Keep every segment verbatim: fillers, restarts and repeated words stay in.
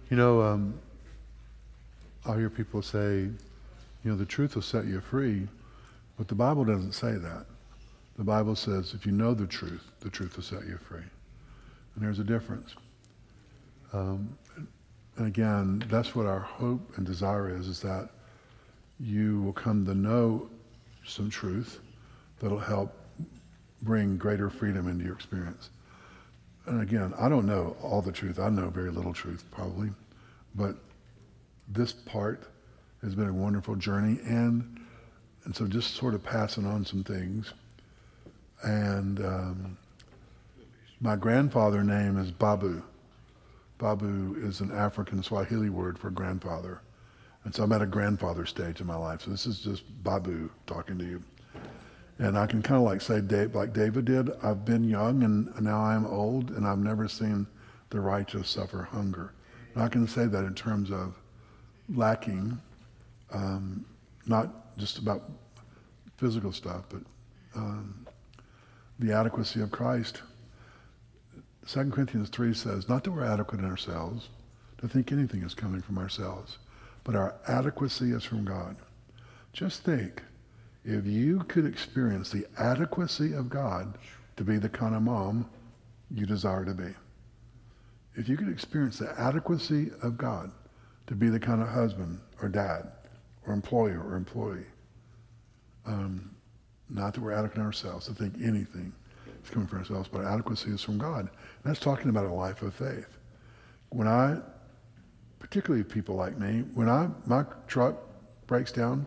You know, um, I hear people say, you know, the truth will set you free, but the Bible doesn't say that. The Bible says if you know the truth, the truth will set you free. And there's a difference. Um, and again, that's what our hope and desire is, is that you will come to know some truth that'll help bring greater freedom into your experience. And again, I don't know all the truth. I know very little truth, probably. But this part has been a wonderful journey. And and so just sort of passing on some things. And um, my grandfather's name is Babu. Babu is an African Swahili word for grandfather. And so I'm at a grandfather stage in my life. So this is just Babu talking to you. And I can kind of like say, Dave, like David did, I've been young and now I am old and I've never seen the righteous suffer hunger. And I can say that in terms of lacking, um, not just about physical stuff, but um, the adequacy of Christ. Second Corinthians three says, not that we're adequate in ourselves, to think anything is coming from ourselves, but our adequacy is from God. Just think, if you could experience the adequacy of God to be the kind of mom you desire to be, if you could experience the adequacy of God to be the kind of husband or dad or employer or employee, um, not that we're adequate in ourselves to think anything is coming from ourselves, but adequacy is from God. And that's talking about a life of faith. When I, particularly people like me, when I my truck breaks down,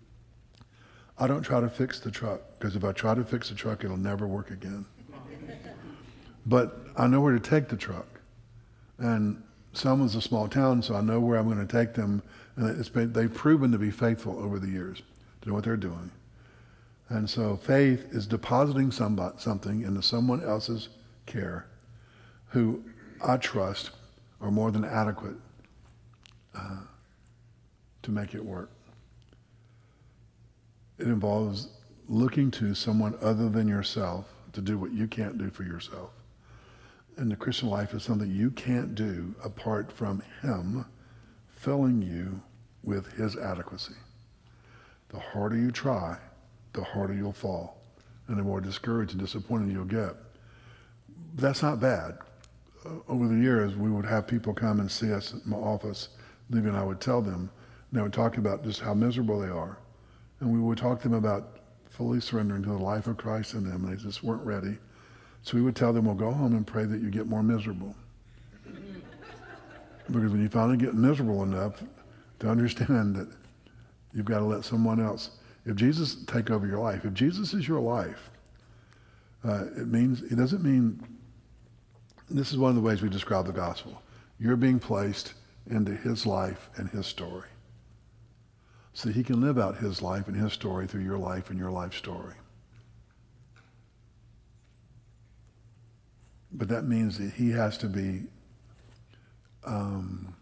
I don't try to fix the truck, because if I try to fix the truck, it'll never work again. But I know where to take the truck. And Selma's a small town, so I know where I'm going to take them. And it's been, they've proven to be faithful over the years to know what they're doing. And so faith is depositing somebody, something into someone else's care who I trust are more than adequate uh, to make it work. It involves looking to someone other than yourself to do what you can't do for yourself. And the Christian life is something you can't do apart from him filling you with his adequacy. The harder you try, the harder you'll fall, and the more discouraged and disappointed you'll get. That's not bad. Uh, over the years, we would have people come and see us at my office, leaving, I would tell them, and they would talk about just how miserable they are. And we would talk to them about fully surrendering to the life of Christ in them, and they just weren't ready. So we would tell them, well, go home and pray that you get more miserable. Because when you finally get miserable enough to understand that you've got to let someone else, if Jesus take over your life, if Jesus is your life, uh, it means, it doesn't mean, this is one of the ways we describe the gospel. You're being placed into his life and his story, so that he can live out his life and his story through your life and your life story. But that means that he has to be um,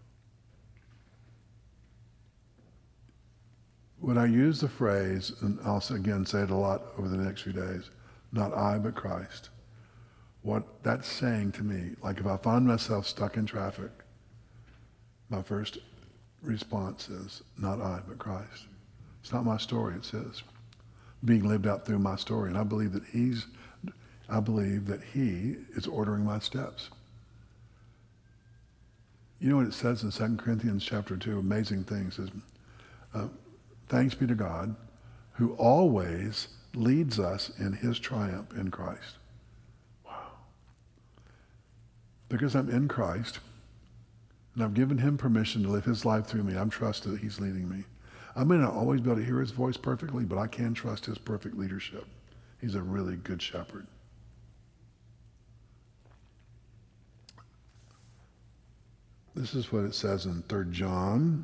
when I use the phrase, and I'll again say it a lot over the next few days, not I but Christ, what that's saying to me, like if I find myself stuck in traffic, my first response is, not I, but Christ. It's not my story, it's his. Being lived out through my story. And I believe that he's, I believe that he is ordering my steps. You know what it says in Second Corinthians chapter two, amazing things, is uh, thanks be to God who always leads us in his triumph in Christ. Wow. Because I'm in Christ, and I've given him permission to live his life through me, I'm trusted that he's leading me. I may not always be able to hear his voice perfectly, but I can trust his perfect leadership. He's a really good shepherd. This is what it says in Third John.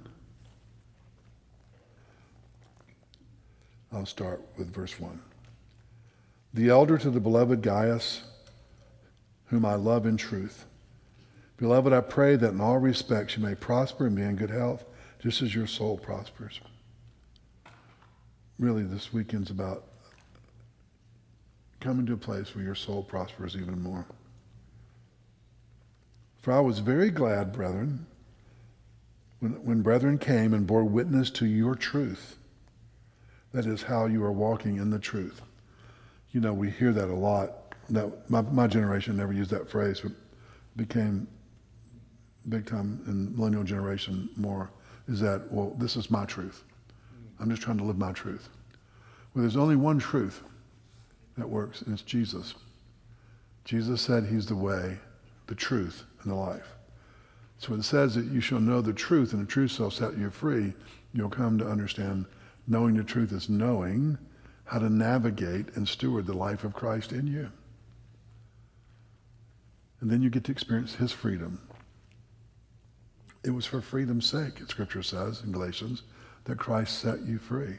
I'll start with verse one. The elder to the beloved Gaius, whom I love in truth. Beloved, I pray that in all respects you may prosper and be in good health, just as your soul prospers. Really, this weekend's about coming to a place where your soul prospers even more. For I was very glad, brethren, When, when brethren came and bore witness to your truth, that is how you are walking in the truth. You know, we hear that a lot. That my, my generation never used that phrase, but became big time in millennial generation more, is that, well, this is my truth. I'm just trying to live my truth. Well, there's only one truth that works, and it's Jesus. Jesus said he's the way, the truth, and the life. So when it says that you shall know the truth, and the truth shall set you free, you'll come to understand knowing the truth is knowing how to navigate and steward the life of Christ in you. And then you get to experience his freedom. It was for freedom's sake, Scripture says in Galatians, that Christ set you free.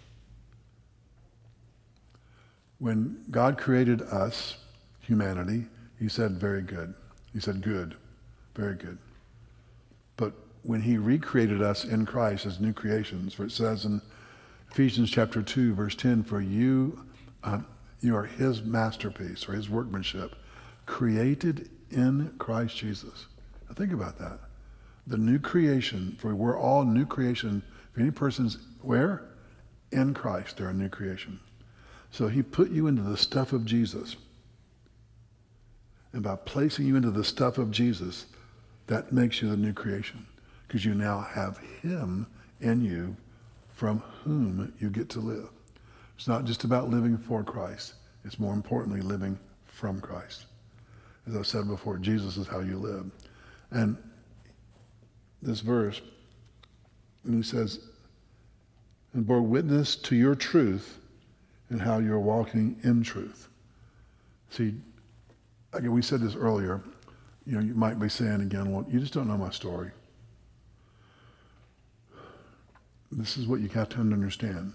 When God created us, humanity, he said, very good. He said, good, very good. But when he recreated us in Christ as new creations, for it says in Ephesians chapter two, verse ten, for you, uh, you are his masterpiece, or his workmanship, created in Christ Jesus. Now think about that. The new creation, for we're all new creation. If any person's where? In Christ, they're a new creation. So he put you into the stuff of Jesus. And by placing you into the stuff of Jesus, that makes you the new creation. Because you now have him in you from whom you get to live. It's not just about living for Christ. It's more importantly living from Christ. As I said before, Jesus is how you live. And this verse, and he says, and bore witness to your truth and how you're walking in truth. See, again, we said this earlier, you know, you might be saying again, well, you just don't know my story. This is what you got to understand.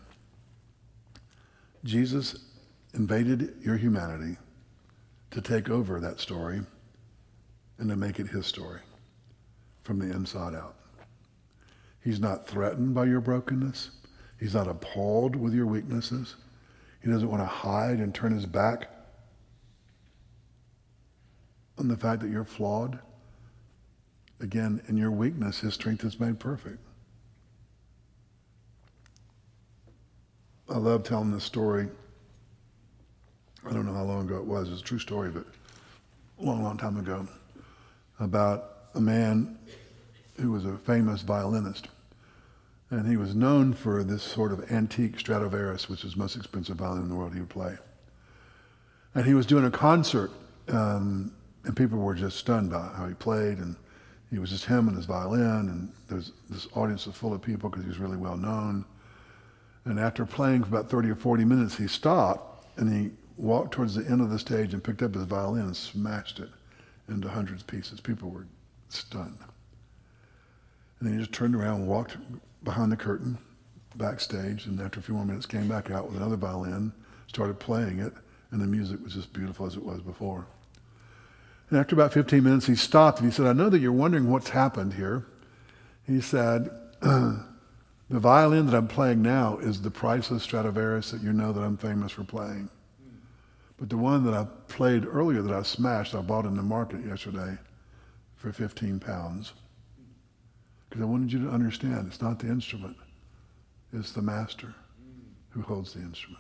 Jesus invaded your humanity to take over that story and to make it his story from the inside out. He's not threatened by your brokenness. He's not appalled with your weaknesses. He doesn't want to hide and turn his back on the fact that you're flawed. Again, in your weakness, his strength is made perfect. I love telling this story. I don't know how long ago it was. It's a true story, but a long, long time ago, about a man who was a famous violinist. And he was known for this sort of antique Stradivarius, which is the most expensive violin in the world he would play. And he was doing a concert, um, and people were just stunned by how he played. And he was just him and his violin, and there's this audience was full of people because he was really well known. And after playing for about thirty or forty minutes, he stopped, and he walked towards the end of the stage and picked up his violin and smashed it into hundreds of pieces. People were stunned. And then he just turned around and walked behind the curtain, backstage, and after a few more minutes came back out with another violin, started playing it, and the music was just beautiful as it was before. And after about fifteen minutes, he stopped and he said, I know that you're wondering what's happened here. He said, the violin that I'm playing now is the priceless Stradivarius that you know that I'm famous for playing. But the one that I played earlier that I smashed, I bought in the market yesterday for fifteen pounds. Because I wanted you to understand, it's not the instrument, it's the master who holds the instrument.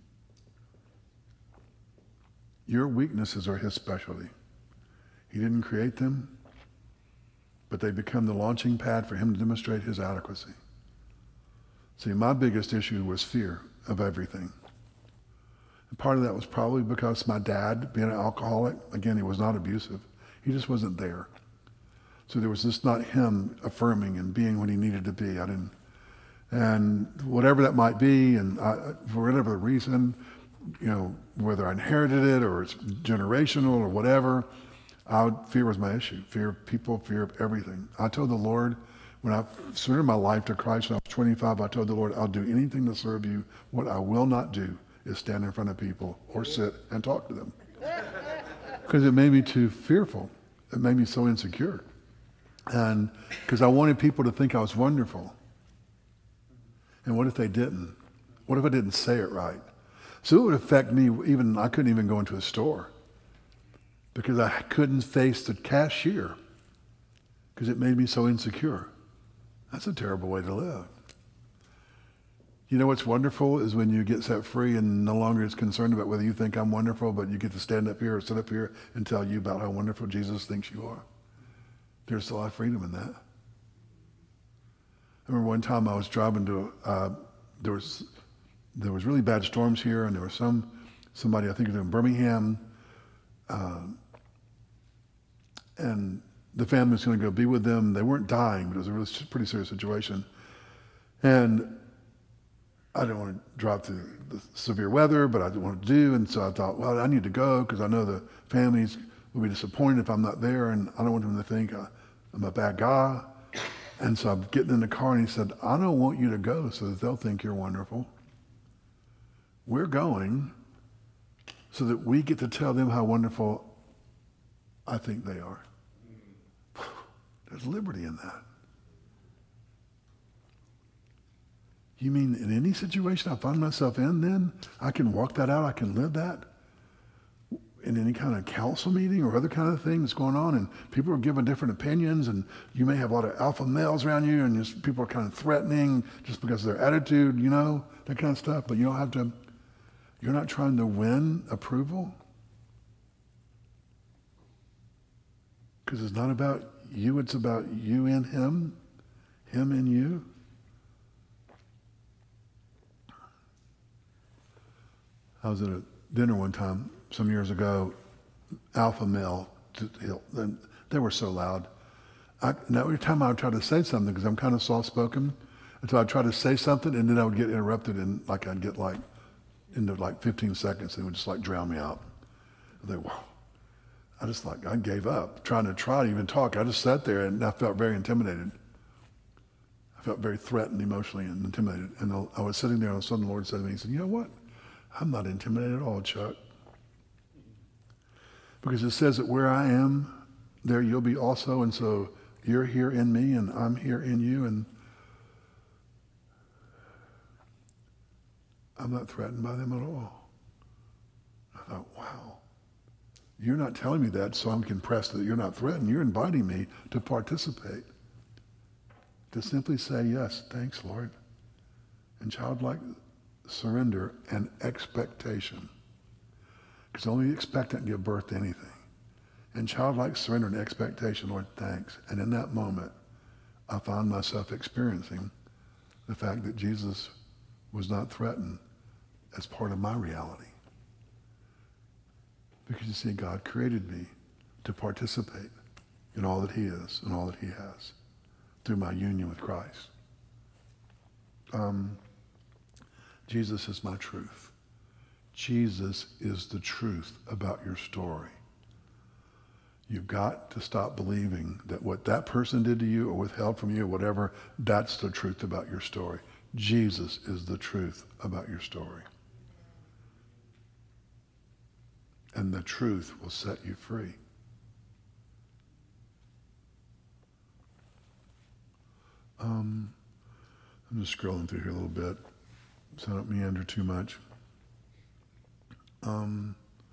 Your weaknesses are his specialty. He didn't create them, but they become the launching pad for him to demonstrate his adequacy. See, my biggest issue was fear of everything. And part of that was probably because my dad, being an alcoholic, again, he was not abusive. He just wasn't there. So there was just not him affirming and being what he needed to be. I didn't, and whatever that might be, and I, for whatever the reason, you know, whether I inherited it or it's generational or whatever, I would, fear was my issue. Fear of people, fear of everything. I told the Lord, when I surrendered my life to Christ when I was twenty-five, I told the Lord, I'll do anything to serve you. What I will not do is stand in front of people or sit and talk to them. Because it made me too fearful. It made me so insecure. And because I wanted people to think I was wonderful. And what if they didn't? What if I didn't say it right? So it would affect me, even I couldn't even go into a store because I couldn't face the cashier because it made me so insecure. That's a terrible way to live. You know what's wonderful is when you get set free and no longer is concerned about whether you think I'm wonderful, but you get to stand up here or sit up here and tell you about how wonderful Jesus thinks you are. There's a lot of freedom in that. I remember one time I was driving to, uh, there was there was really bad storms here, and there was some somebody, I think it was in Birmingham, um, and the family was going to go be with them. They weren't dying, but it was a really pretty serious situation. And I didn't want to drive through the severe weather, but I didn't want to do, and so I thought, well, I need to go because I know the families will be disappointed if I'm not there, and I don't want them to think I, I'm a bad guy. And so I'm getting in the car, and he said, I don't want you to go so that they'll think you're wonderful. We're going so that we get to tell them how wonderful I think they are. There's liberty in that. You mean in any situation I find myself in then, I can walk that out, I can live that? In any kind of council meeting or other kind of thing that's going on, and people are giving different opinions, and you may have a lot of alpha males around you, and just people are kind of threatening just because of their attitude, you know, that kind of stuff, but you don't have to, you're not trying to win approval. Because it's not about you, it's about you and him, him and you. I was at a dinner one time some years ago, alpha male, they were so loud. I, and every time I would try to say something, because I'm kind of soft-spoken, until I'd try to say something, and then I would get interrupted, and like I'd get like into like fifteen seconds, and it would just like drown me out. I think, wow. I just like, I gave up trying to try to even talk. I just sat there, and I felt very intimidated. I felt very threatened emotionally and intimidated. And I was sitting there, and all of a sudden the Lord said to me, he said, you know what? I'm not intimidated at all, Chuck. Because it says that where I am, there you'll be also, and so you're here in me, and I'm here in you, and I'm not threatened by them at all. I thought, wow. You're not telling me that, so I'm impressed that you're not threatened. You're inviting me to participate. To simply say, yes, thanks, Lord. And childlike surrender and expectation. Because only the expectant give birth to anything. And childlike surrender and expectation, Lord, thanks. And in that moment, I found myself experiencing the fact that Jesus was not threatened as part of my reality. Because you see, God created me to participate in all that he is and all that he has through my union with Christ. Um, Jesus is my truth. Jesus is the truth about your story. You've got to stop believing that what that person did to you or withheld from you or whatever, that's the truth about your story. Jesus is the truth about your story. And the truth will set you free. Um, I'm just scrolling through here a little bit so I don't meander too much. Um,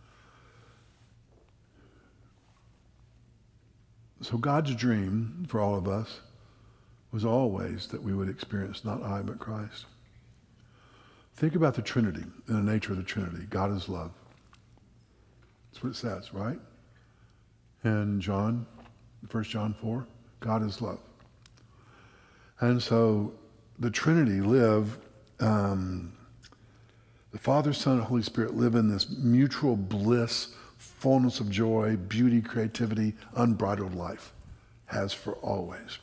so God's dream for all of us was always that we would experience not I, but Christ. Think about the Trinity and the nature of the Trinity. God is love. That's what it says, right? And John, First John four, God is love. And so the Trinity live, um, the Father, Son, and Holy Spirit live in this mutual bliss, fullness of joy, beauty, creativity, unbridled life, has for always.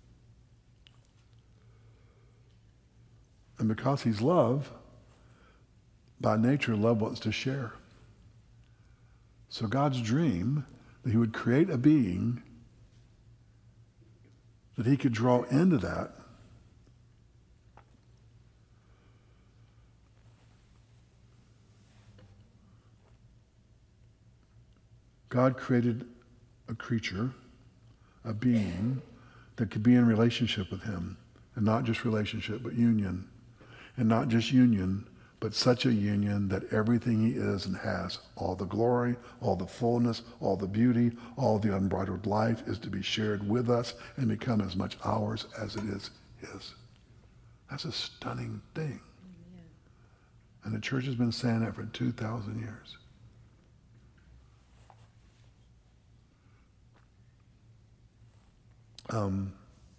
And because he's love, by nature, love wants to share. So God's dream that he would create a being that he could draw into that God created a creature, a being that could be in relationship with him, and not just relationship, but union. And not just union, but such a union that everything he is and has, all the glory, all the fullness, all the beauty, all the unbridled life is to be shared with us and become as much ours as it is his. That's a stunning thing. Amen. And the church has been saying that for two thousand years. Um,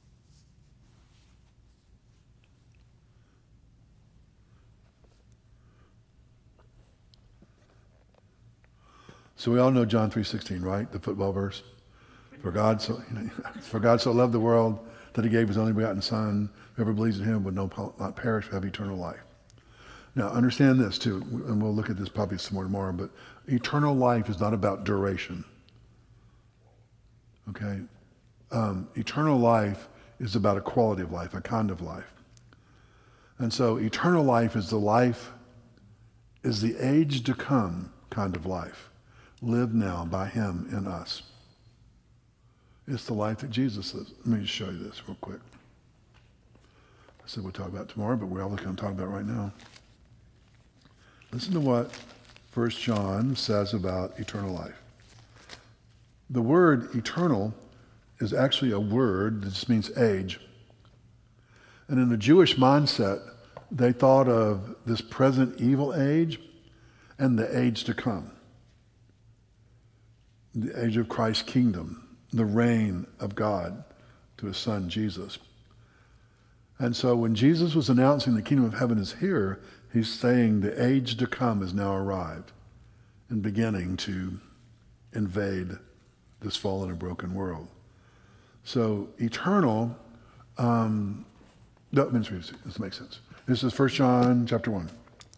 so we all know John three sixteen, right? The football verse. For God so you know, for God so loved the world that he gave his only begotten Son. Whoever believes in him would no, not perish, but have eternal life. Now understand this too, and we'll look at this probably some more tomorrow, but eternal life is not about duration. Okay? Um, eternal life is about a quality of life, a kind of life. And so eternal life is the life, is the age to come kind of life. Lived now by him in us. It's the life that Jesus lives. Let me just show you this real quick. I said we'll talk about it tomorrow, but we're all going to talk about it right now. Listen to what First John says about eternal life. The word eternal is actually a word that just means age. And in the Jewish mindset, they thought of this present evil age and the age to come. The age of Christ's kingdom, the reign of God to his son Jesus. And so when Jesus was announcing the kingdom of heaven is here, he's saying the age to come has now arrived and beginning to invade this fallen and broken world. So eternal, um, no, this makes sense. This is First John chapter one.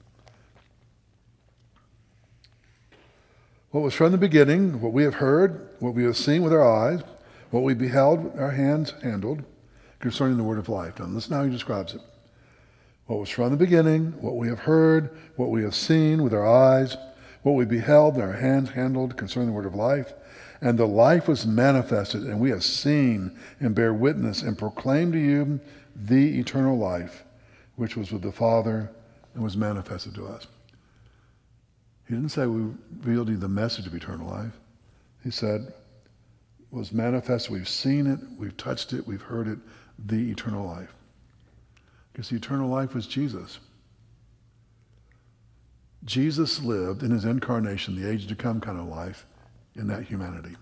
What was from the beginning, what we have heard, what we have seen with our eyes, what we beheld, our hands handled, concerning the word of life. Now listen how he describes it. What was from the beginning, what we have heard, what we have seen with our eyes, what we beheld, and our hands handled, concerning the word of life. And the life was manifested, and we have seen and bear witness and proclaim to you the eternal life, which was with the Father and was manifested to us. He didn't say we revealed you the message of eternal life. He said, was manifested, we've seen it, we've touched it, we've heard it, the eternal life. Because the eternal life was Jesus. Jesus lived in his incarnation, the age to come kind of life, in that humanity.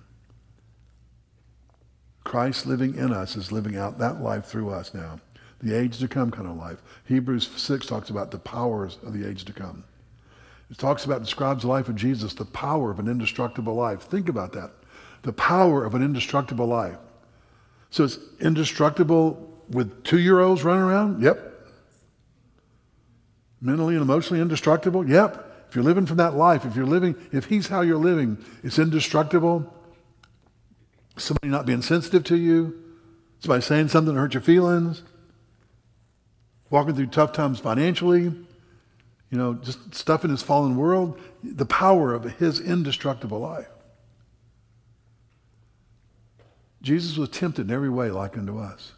Christ living in us is living out that life through us now. The age to come kind of life. Hebrews six talks about the powers of the age to come. It talks about, describes the life of Jesus, the power of an indestructible life. Think about that. The power of an indestructible life. So it's indestructible with two-year-olds running around? Yep. Mentally and emotionally indestructible? Yep. If you're living from that life, if you're living, if he's how you're living, it's indestructible. Somebody not being sensitive to you, somebody saying something to hurt your feelings, walking through tough times financially, you know, just stuff in this fallen world, the power of his indestructible life. Jesus was tempted in every way like unto us.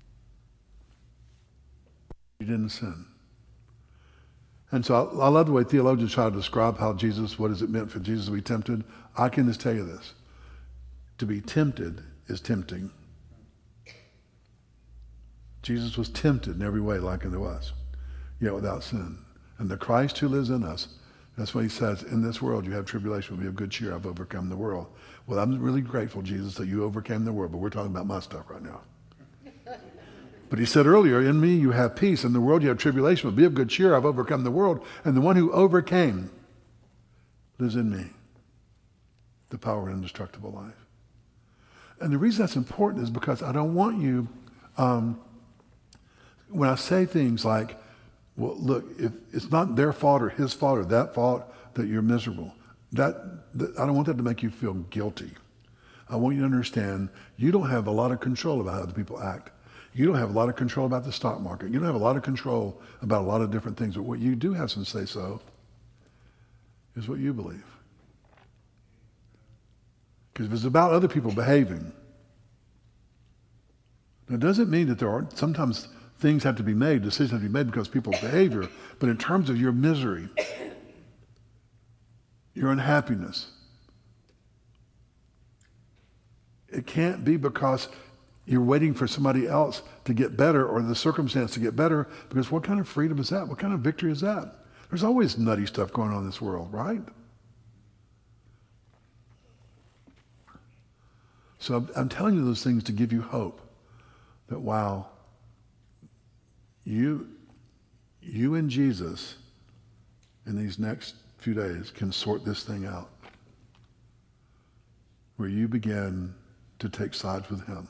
He didn't sin. And so I, I love the way theologians try to describe how Jesus, what does it meant for Jesus to be tempted? I can just tell you this. To be tempted is tempting. Jesus was tempted in every way like unto us, yet without sin. And the Christ who lives in us, that's what he says, in this world you have tribulation, but be of good cheer, I've overcome the world. Well, I'm really grateful, Jesus, that you overcame the world, but we're talking about my stuff right now. But he said earlier, in me you have peace, in the world you have tribulation, but be of good cheer, I've overcome the world. And the one who overcame lives in me, the power of indestructible life. And the reason that's important is because I don't want you, um, when I say things like, well, look, if it's not their fault or his fault or that fault that you're miserable, that, that I don't want that to make you feel guilty. I want you to understand you don't have a lot of control about how other people act. You don't have a lot of control about the stock market. You don't have a lot of control about a lot of different things. But what you do have some say-so is what you believe. Because if it's about other people behaving, now it doesn't mean that there aren't sometimes things have to be made, decisions have to be made because of people's behavior. But in terms of your misery, your unhappiness, it can't be because you're waiting for somebody else to get better or the circumstance to get better, because what kind of freedom is that? What kind of victory is that? There's always nutty stuff going on in this world, right? So I'm, I'm telling you those things to give you hope that, wow, you, you and Jesus in these next few days can sort this thing out, where you begin to take sides with him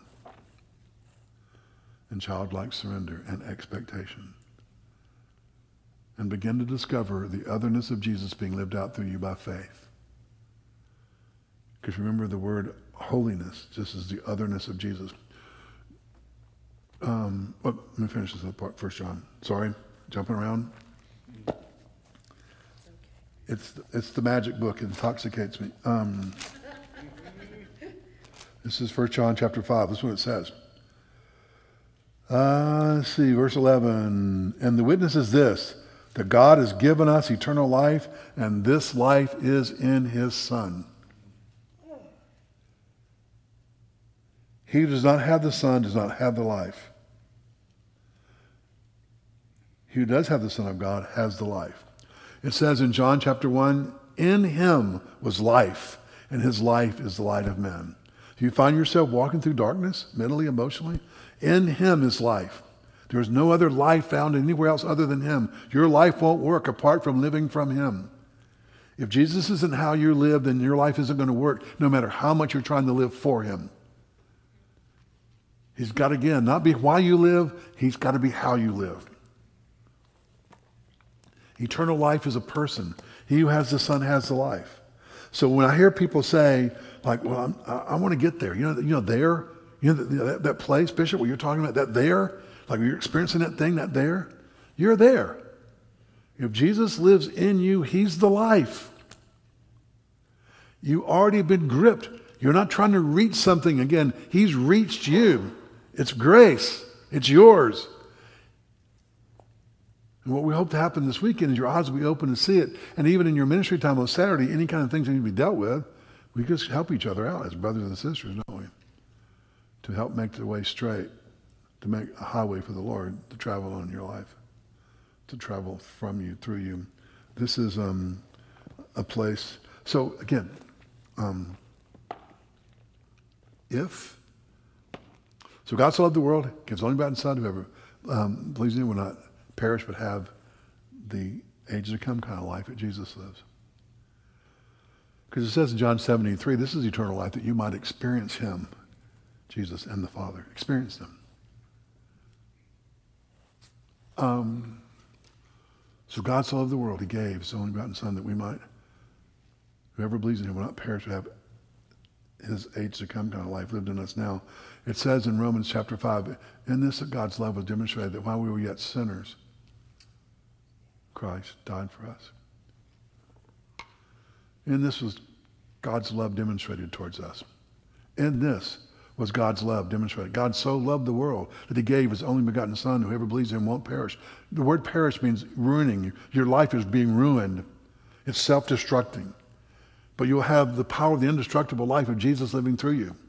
in childlike surrender and expectation, and begin to discover the otherness of Jesus being lived out through you by faith. Because remember, the word holiness just is the otherness of Jesus. Um, well, let me finish this other part, First John. Sorry, jumping around. It's it's the magic book. It intoxicates me. Um, this is First John chapter five. This is what it says. Uh, let's see, verse eleven. And the witness is this, that God has given us eternal life, and this life is in his Son. He who does not have the Son does not have the life. He who does have the Son of God has the life. It says in John chapter one, in him was life, and his life is the light of men. Do you find yourself walking through darkness, mentally, emotionally? In him is life. There is no other life found anywhere else other than him. Your life won't work apart from living from him. If Jesus isn't how you live, then your life isn't going to work, no matter how much you're trying to live for him. He's got to, again, not be why you live, he's got to be how you live. Eternal life is a person. He who has the Son has the life. So when I hear people say, like, well, I'm, I, I want to get there. You know, you know, there, you know, that, that place, Bishop, what you're talking about, that there, like you're experiencing that thing, that there, you're there. If Jesus lives in you, he's the life. You already been gripped. You're not trying to reach something again. He's reached you. It's grace. It's yours. And what we hope to happen this weekend is your eyes will be open to see it. And even in your ministry time on Saturday, any kind of things that need to be dealt with, we just help each other out as brothers and sisters, don't we? To help make the way straight, to make a highway for the Lord to travel on in your life, to travel from you, through you. This is um, a place. So again, um, if, so God so loved the world, gives only begotten Son, whoever um, believes in him will not perish but have the ages to come kind of life that Jesus lives. Because it says in John seventeen three, this is eternal life, that you might experience him, Jesus and the Father. Experience them. Um, so God so loved the world, he gave his only begotten Son that we might, whoever believes in him will not perish but have his age to come kind of life lived in us now. It says in Romans chapter five, in this that God's love was demonstrated, that while we were yet sinners, Christ died for us. And this was God's love demonstrated towards us. In this was God's love demonstrated. God so loved the world that he gave his only begotten Son. Whoever believes in him won't perish. The word perish means ruining. Your life is being ruined. It's self-destructing. But you'll have the power of the indestructible life of Jesus living through you.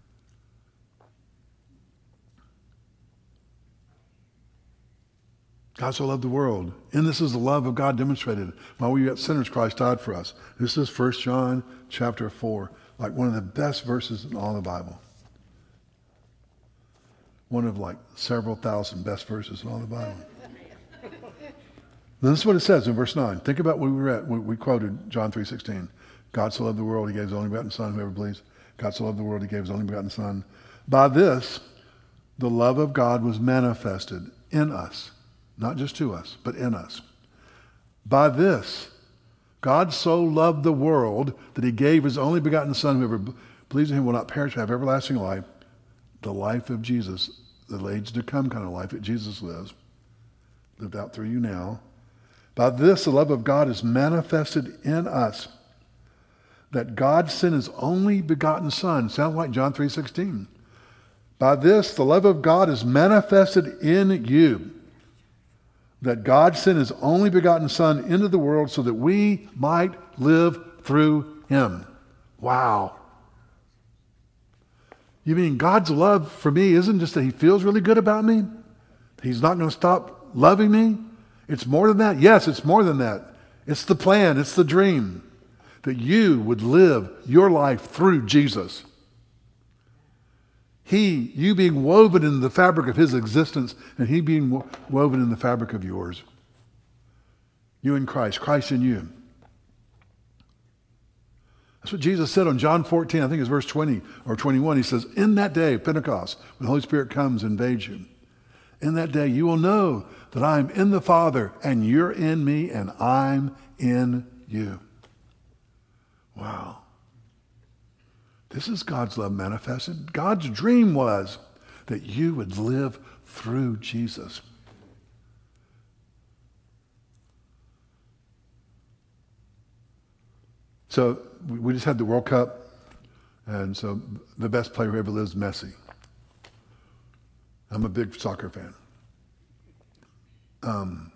God so loved the world. And this is the love of God demonstrated. While we were yet sinners, Christ died for us. This is First John chapter four, like one of the best verses in all the Bible. One of like several thousand best verses in all the Bible. Now, this is what it says in verse nine. Think about what we read. We quoted John three sixteen. God so loved the world, he gave his only begotten Son, whoever believes. God so loved the world, he gave his only begotten Son. By this, the love of God was manifested in us. Not just to us, but in us. By this, God so loved the world that he gave his only begotten Son. Whoever believes in him will not perish but have everlasting life. The life of Jesus, the age to come kind of life that Jesus lives, lived out through you now. By this, the love of God is manifested in us, that God sent his only begotten Son. Sounds like John three sixteen. By this, the love of God is manifested in you, that God sent his only begotten Son into the world so that we might live through him. Wow. You mean God's love for me isn't just that he feels really good about me? He's not going to stop loving me? It's more than that? Yes, it's more than that. It's the plan, it's the dream that you would live your life through Jesus. He, you being woven in the fabric of his existence, and he being wo- woven in the fabric of yours. You in Christ, Christ in you. That's what Jesus said on John fourteen, I think it's verse twenty or twenty-one. He says, in that day, Pentecost, when the Holy Spirit comes and invades you, in that day you will know that I am in the Father, and you're in me, and I'm in you. Wow. This is God's love manifested. God's dream was that you would live through Jesus. So we just had the World Cup, and so the best player who ever lives, Messi. I'm a big soccer fan. Um,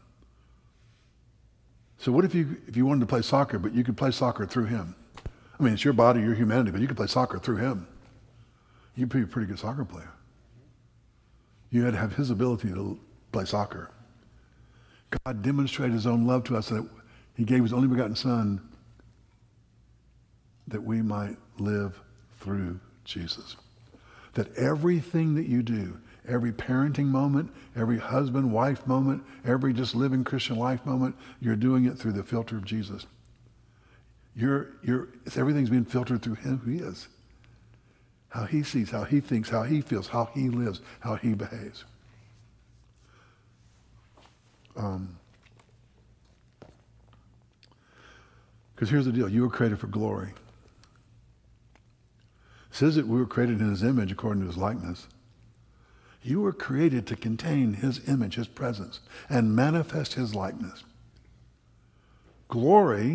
so what if you if you wanted to play soccer, but you could play soccer through him? I mean, it's your body, your humanity, but you could play soccer through him. You'd be a pretty good soccer player. You had to have his ability to play soccer. God demonstrated his own love to us that he gave his only begotten Son that we might live through Jesus. That everything that you do, every parenting moment, every husband-wife moment, every just living Christian life moment, you're doing it through the filter of Jesus. You're, you're, everything's being filtered through him who he is. How he sees, how he thinks, how he feels, how he lives, how he behaves. Um, because here's the deal. You were created for glory. It says that we were created in his image according to his likeness. You were created to contain his image, his presence, and manifest his likeness. Glory,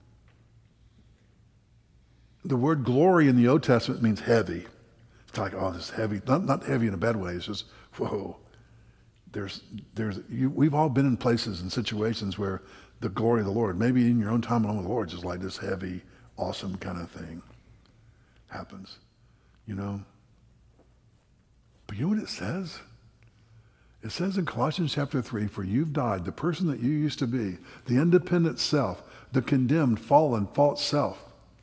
the word glory in the Old Testament means heavy. It's like, oh, this is heavy. Not, not heavy in a bad way. It's just, whoa. There's, there's, you, we've all been in places and situations where the glory of the Lord, maybe in your own time along with the Lord, just like this heavy, awesome kind of thing happens, you know? But you know what it says? It says in Colossians chapter three, for you've died, the person that you used to be, the independent self, the condemned, fallen, false self,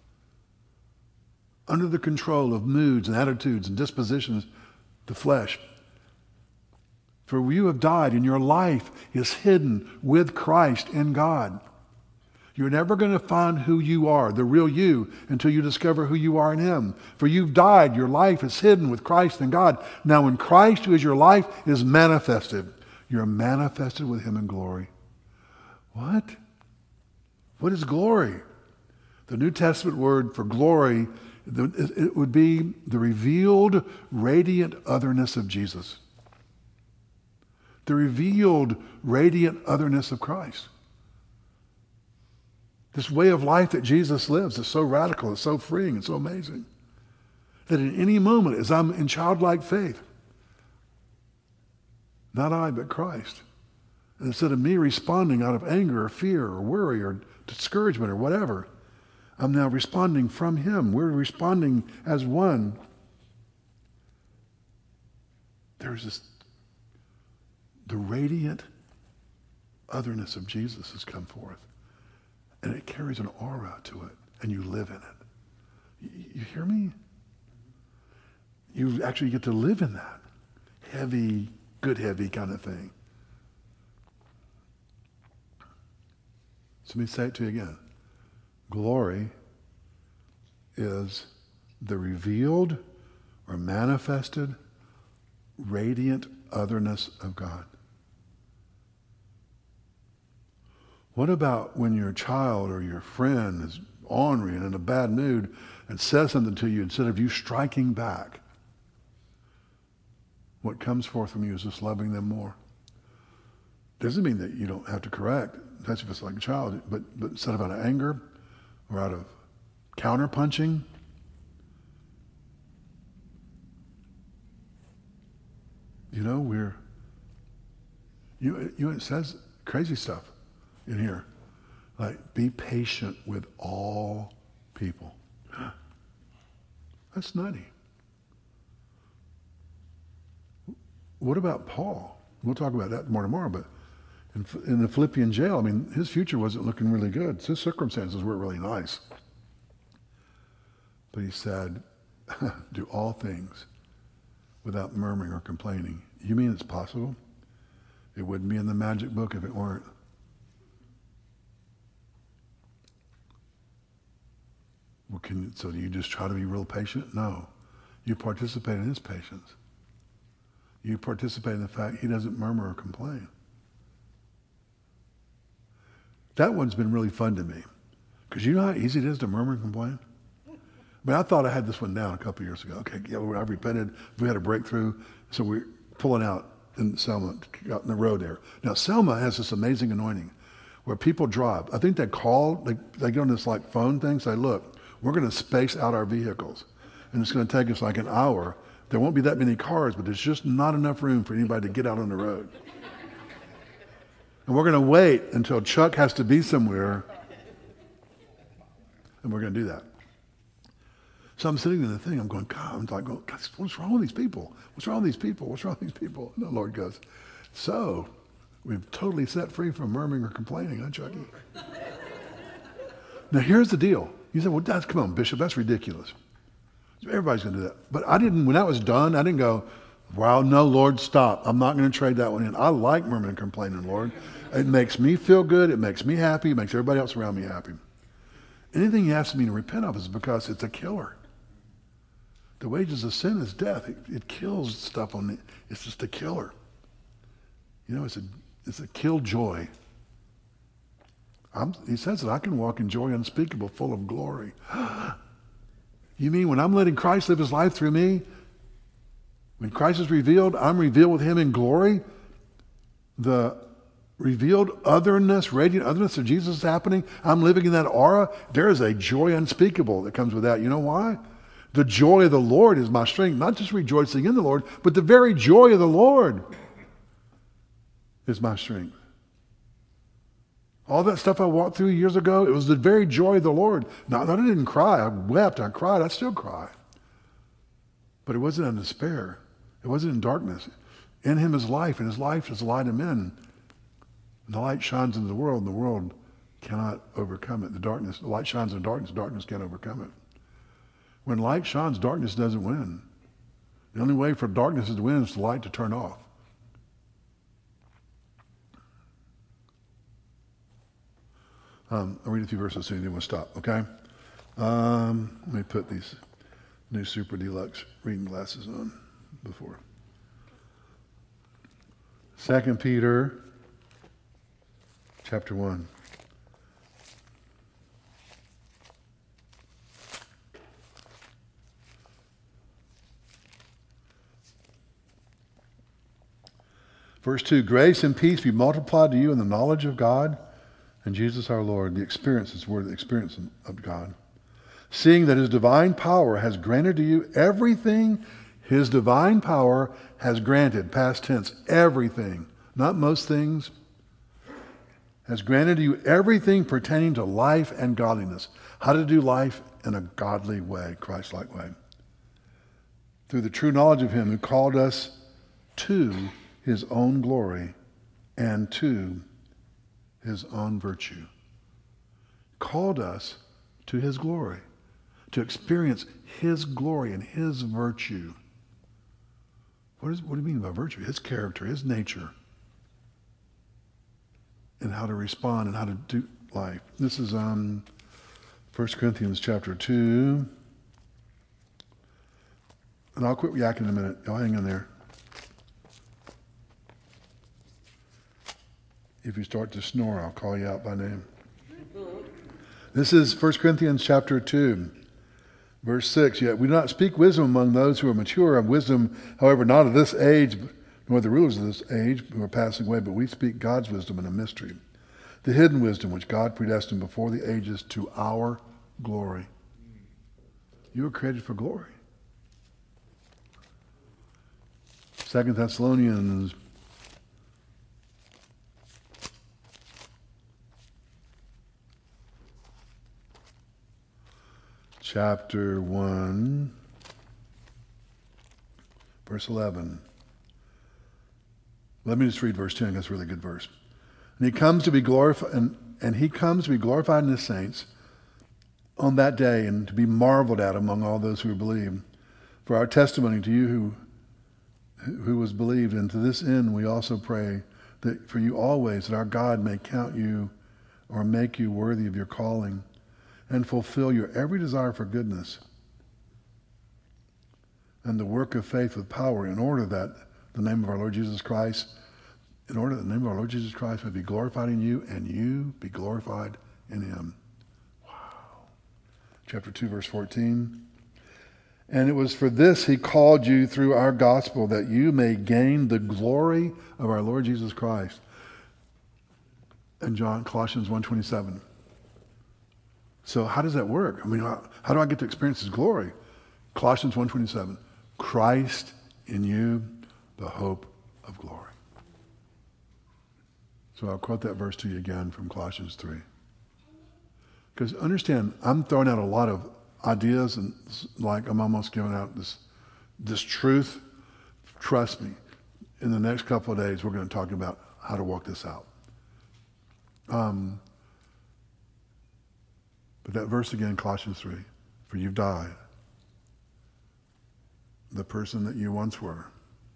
under the control of moods and attitudes and dispositions, the flesh. For you have died, and your life is hidden with Christ in God. You're never going to find who you are, the real you, until you discover who you are in him. For you've died, your life is hidden with Christ in God. Now when Christ, who is your life, is manifested, you're manifested with him in glory. What? What is glory? The New Testament word for glory, it would be the revealed, radiant otherness of Jesus. The revealed, radiant otherness of Christ. This way of life that Jesus lives is so radical, it's so freeing, it's so amazing. That in any moment, as I'm in childlike faith, not I, but Christ, and instead of me responding out of anger or fear or worry or discouragement or whatever, I'm now responding from him. We're responding as one. There's this, the radiant otherness of Jesus has come forth. And it carries an aura to it, and you live in it. You, you hear me? You actually get to live in that heavy, good heavy kind of thing. So let me say it to you again. Glory is the revealed or manifested radiant otherness of God. What about when your child or your friend is ornery and in a bad mood and says something to you, instead of you striking back? What comes forth from you is just loving them more. Doesn't mean that you don't have to correct. That's if it's like a child. But, but instead of out of anger or out of counterpunching, You know, we're, you, you, it says crazy stuff in here. Like, be patient with all people. That's nutty. What about Paul? We'll talk about that more tomorrow, but in, in the Philippian jail, I mean, his future wasn't looking really good. His circumstances weren't really nice. But he said, do all things without murmuring or complaining. You mean it's possible? It wouldn't be in the magic book if it weren't. Well, can you, so do you just try to be real patient? No. You participate in his patience. You participate in the fact he doesn't murmur or complain. That one's been really fun to me. Because you know how easy it is to murmur and complain? I mean, I thought I had this one down a couple of years ago. Okay, yeah, I've repented. We had a breakthrough. So we're pulling out in Selma, out in the road there. Now, Selma has this amazing anointing where people drive. I think they call, they, they get on this like phone thing, say, look, we're going to space out our vehicles. And it's going to take us like an hour. There won't be that many cars, but there's just not enough room for anybody to get out on the road. And we're going to wait until Chuck has to be somewhere, and we're going to do that. So I'm sitting in the thing, I'm going, God, I'm like, God, what's wrong with these people? What's wrong with these people? What's wrong with these people? And the Lord goes, so we've totally set free from murmuring or complaining, huh, Chucky? Now here's the deal. You said, well, that's, come on, Bishop, that's ridiculous. Everybody's going to do that. But I didn't, when that was done, I didn't go, wow, no, Lord, stop. I'm not going to trade that one in. I like murmuring and complaining, Lord. It makes me feel good. It makes me happy. It makes everybody else around me happy. Anything he asks me to repent of is because it's a killer. The wages of sin is death. It, it kills stuff on it. It's just a killer. You know, it's a, it's a killjoy. I'm, he says that I can walk in joy unspeakable, full of glory. You mean when I'm letting Christ live his life through me, when Christ is revealed, I'm revealed with him in glory? The revealed otherness, radiant otherness of Jesus is happening. I'm living in that aura. There is a joy unspeakable that comes with that. You know why? The joy of the Lord is my strength. Not just rejoicing in the Lord, but the very joy of the Lord is my strength. All that stuff I walked through years ago, it was the very joy of the Lord. Not that I didn't cry. I wept. I cried. I still cry. But it wasn't in despair. It wasn't in darkness. In him is life, and his life is the light of men. And the light shines into the world, and the world cannot overcome it. The darkness, the light shines in darkness, darkness can't overcome it. When light shines, darkness doesn't win. The only way for darkness to win is the light to turn off. Um, I'll read a few verses soon, then we'll stop, okay? Um, let me put these new Super Deluxe reading glasses on before. Second Peter chapter one. Verse two, grace and peace be multiplied to you in the knowledge of God and Jesus our Lord. The experience is word, the experience of God. Seeing that his divine power has granted to you everything his divine power has granted, past tense, everything, not most things, has granted to you everything pertaining to life and godliness. How to do life in a godly way, Christ-like way. Through the true knowledge of him who called us to his own glory and to his own virtue. Called us to his glory, to experience his glory and his virtue. What, is, what do you mean by virtue? His character, his nature, and how to respond and how to do life. This is um, First Corinthians chapter two. And I'll quit yakking in a minute. Y'all hang in there. If you start to snore, I'll call you out by name. This is First Corinthians chapter two, verse six. Yet we do not speak wisdom among those who are mature, of wisdom, however, not of this age, nor the rulers of this age who are passing away, but we speak God's wisdom in a mystery, the hidden wisdom which God predestined before the ages to our glory. You were created for glory. Second Thessalonians chapter one, verse eleven. Let me just read verse ten. That's a really good verse. And he comes to be glorified, and, and he comes to be glorified in his saints on that day, and to be marveled at among all those who believe. For our testimony to you who who was believed, and to this end we also pray that for you always, that our God may count you or make you worthy of your calling, and fulfill your every desire for goodness and the work of faith with power, in order that the name of our Lord Jesus Christ, in order that the name of our Lord Jesus Christ may be glorified in you, and you be glorified in him. Wow. Chapter two, verse fourteen. And it was for this he called you through our gospel, that you may gain the glory of our Lord Jesus Christ. And John, Colossians one twenty-seven. So how does that work? I mean, how, how do I get to experience his glory? Colossians one twenty-seven. Christ in you, the hope of glory. So I'll quote that verse to you again from Colossians three. Because understand, I'm throwing out a lot of ideas, and like I'm almost giving out this this truth. Trust me, in the next couple of days, we're going to talk about how to walk this out. Um, but that verse again, Colossians three, for you've died. The person that you once were,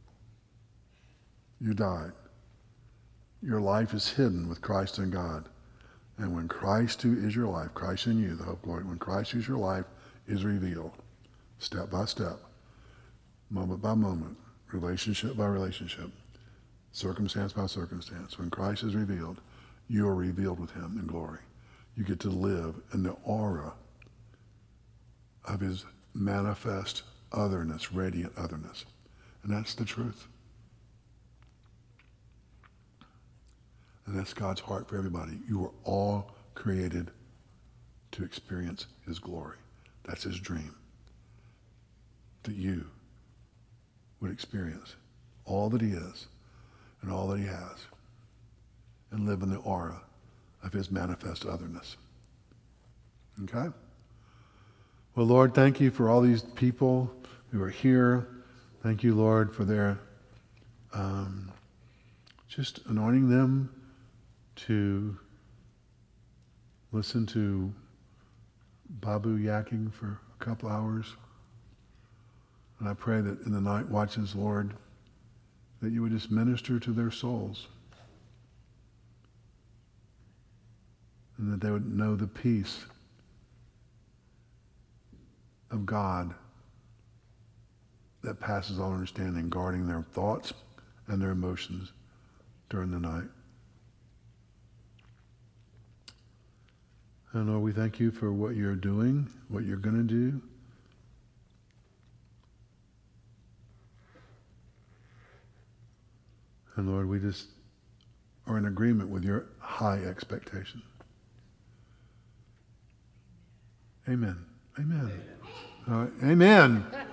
you died. Your life is hidden with Christ in God. And when Christ who is your life, Christ in you, the hope of glory, when Christ who is your life is revealed, step by step, moment by moment, relationship by relationship, circumstance by circumstance, when Christ is revealed, you are revealed with him in glory. You get to live in the aura of his manifest otherness, radiant otherness. And that's the truth. And that's God's heart for everybody. You were all created to experience his glory. That's his dream. That you would experience all that he is and all that he has, and live in the aura of his manifest otherness. Okay? Well, Lord, thank you for all these people who are here. Thank you, Lord, for their um, just anointing them to listen to Babu yakking for a couple hours. And I pray that in the night watches, Lord, that you would just minister to their souls, and that they would know the peace of God that passes all understanding, guarding their thoughts and their emotions during the night. And Lord, we thank you for what you're doing, what you're going to do. And Lord, we just are in agreement with your high expectation. Amen. Amen. Amen. All right. Amen.